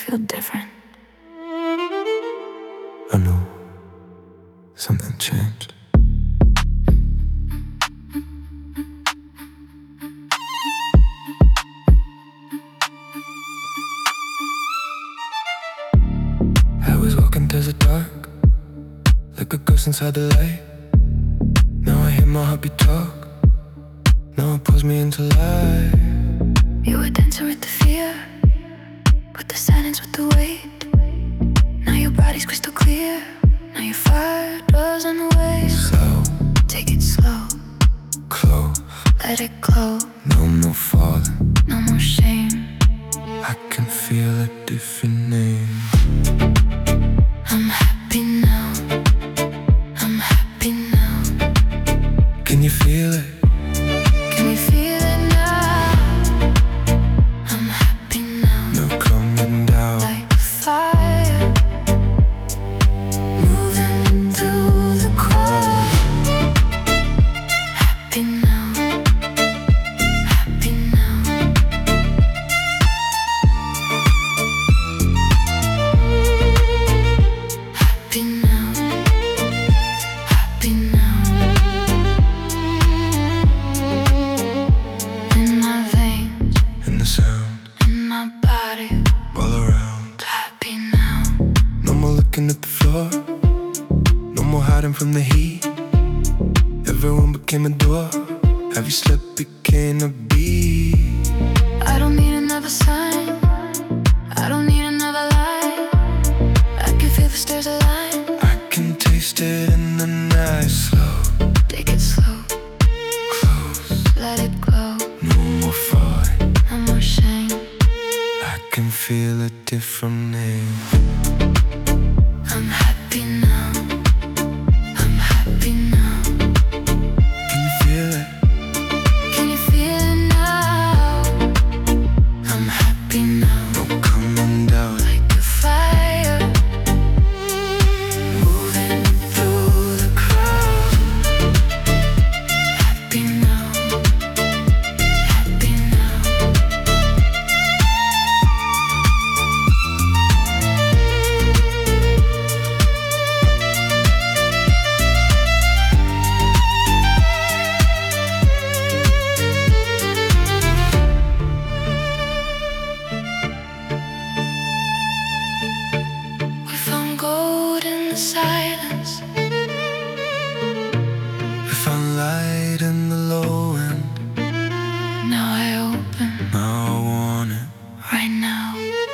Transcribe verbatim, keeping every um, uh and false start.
feel different. I know something changed. I was walking through the dark, like a ghost inside the light. Now I hear my heartbeat talk. Now it pulls me into life. You were dancing with the fear, with the silence, with the weight. Now your body's crystal clear. Now your fire doesn't waste. Slow, Take it slow, close, let it glow. no more falling. No more shame. I can feel a different name. I'm happy now. I'm happy now. Can you feel it? Can you feel it now? I'm happy now. No coming down. Like a fire, moving through the crowd. Happy now. Happy now. Happy now. Happy now. In my veins, In the sound, in my body. all around. Happy now. No more looking at the floor. No more hiding from the heat. Everyone became a door. Have you slept became a beat. I don't need another sign. I don't need another lie. I can feel the stars align. I can taste it in the night. Slow, Take it slow, close, let it glow. no more falling. No more shame. I can feel a different name. I'm happy now. I'm happy now. Can you feel it? Can you feel it now? I'm happy now. No coming down. Like a fire, moving through the crowd. Happy now. Happy now. We found gold in the silence. We found light in the low end. Now I open Now I want it. right now.